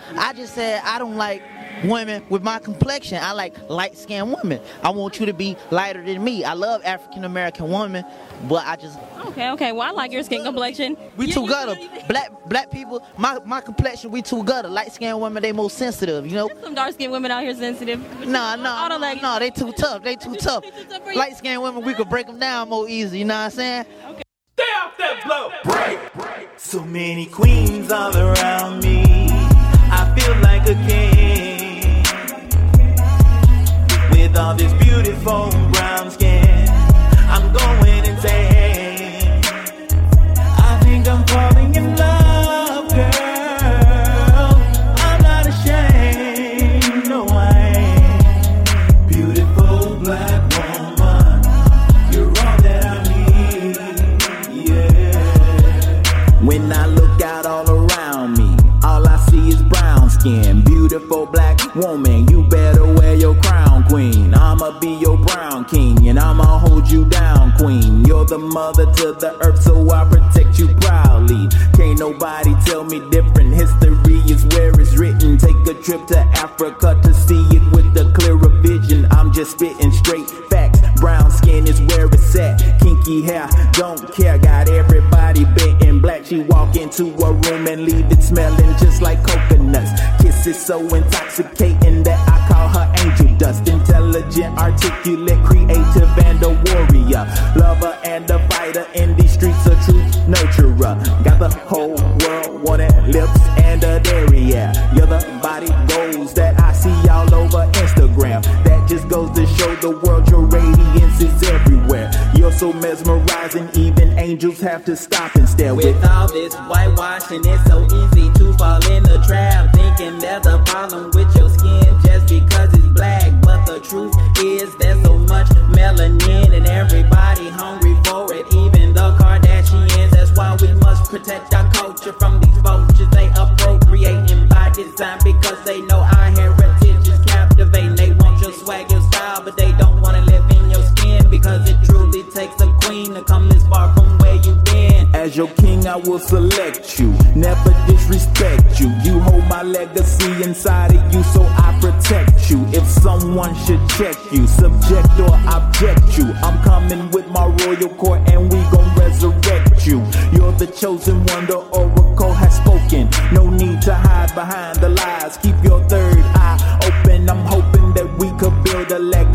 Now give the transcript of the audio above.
I just said I don't like women with my complexion. I like light-skinned women. I want you to be lighter than me. I love African-American women, but I just... Okay. Well, I like your skin complexion. We too gutter. Black people, my complexion, we too gutter. Light-skinned women, they most sensitive, you know? There's some dark-skinned women out here sensitive. No, they too tough. They too tough. Light-skinned women, we could break them down more easy, you know what I'm saying? Okay. Stay off that blow. Break. So many queens all around me. I feel like a king. With all this beautiful brown skin, I'm going insane. I think I'm falling in love, girl. I'm not ashamed, no I ain't. Beautiful black woman, you're all that I need, yeah. When I look out all around me, all I see is brown skin. Beautiful black woman, you better wear your crown, queen. I'ma be your brown king, and I'ma hold you down, queen. You're the mother to the earth, so I protect you proudly. Can't nobody tell me different. History is where it's written. Take a trip to Africa to see it with a clearer vision. I'm just spitting straight facts. Brown skin is where it's at. Kinky hair, don't care. Got everybody bent in black. She walk into a room and leave it smelling just like coconuts. Kisses so intoxicating that I call her angel dust. Intelligent, articulate, creative, and a warrior. Lover and a fighter in these streets, a true nurturer. Got the whole world wanting lips and a derriere. You're the body goals that I see all over Instagram. That just goes to show the world your radiance is everywhere. You're so mesmerizing, even angels have to stop and stare. With all this whitewashing, it's so easy to fall in the trap, thinking there's a problem with your skin just because it's black. But the truth is there's so much melanin and everybody hungry for it, even the Kardashians. That's why we must protect our culture from these vultures. They appropriating by design because they know our heritage is captivating. They want your swag, your style, but they don't want to live in your skin, because it truly takes a queen to come this far from where you've been. As your king, I will select you, never disrespect you. You hold my legacy inside of you, so I protect you. If someone should check you, subject or object you, I'm coming with my royal court and we gon' resurrect you. You're the chosen one, the oracle has spoken. No need to hide behind the lies. Keep your third eye open. I'm hoping that we could build a legacy